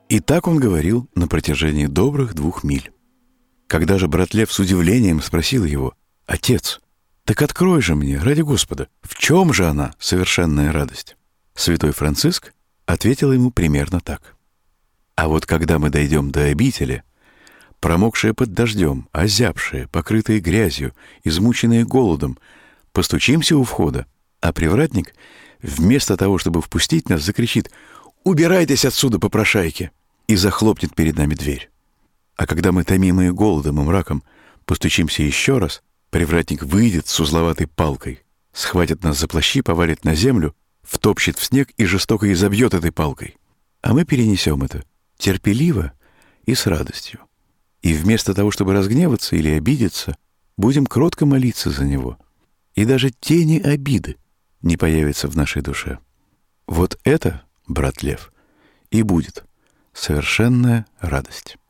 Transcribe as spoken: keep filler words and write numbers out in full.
И так он говорил на протяжении добрых двух миль. Когда же брат Лев с удивлением спросил его: «Отец, так открой же мне, ради Господа, в чем же она, совершенная радость?» Святой Франциск ответил ему примерно так: «А вот когда мы дойдем до обители, промокшие под дождем, озябшие, покрытые грязью, измученные голодом, постучимся у входа, а привратник, вместо того, чтобы впустить нас, закричит: „Убирайтесь отсюда, попрошайки!“ и захлопнет перед нами дверь. А когда мы, томимые голодом и мраком, постучимся еще раз, привратник выйдет с узловатой палкой, схватит нас за плащи, повалит на землю, втопчет в снег и жестоко изобьет этой палкой. А мы перенесем это терпеливо и с радостью. И вместо того, чтобы разгневаться или обидеться, будем кротко молиться за него. И даже тени обиды не появится в нашей душе. Вот это, брат Лев, и будет совершенная радость».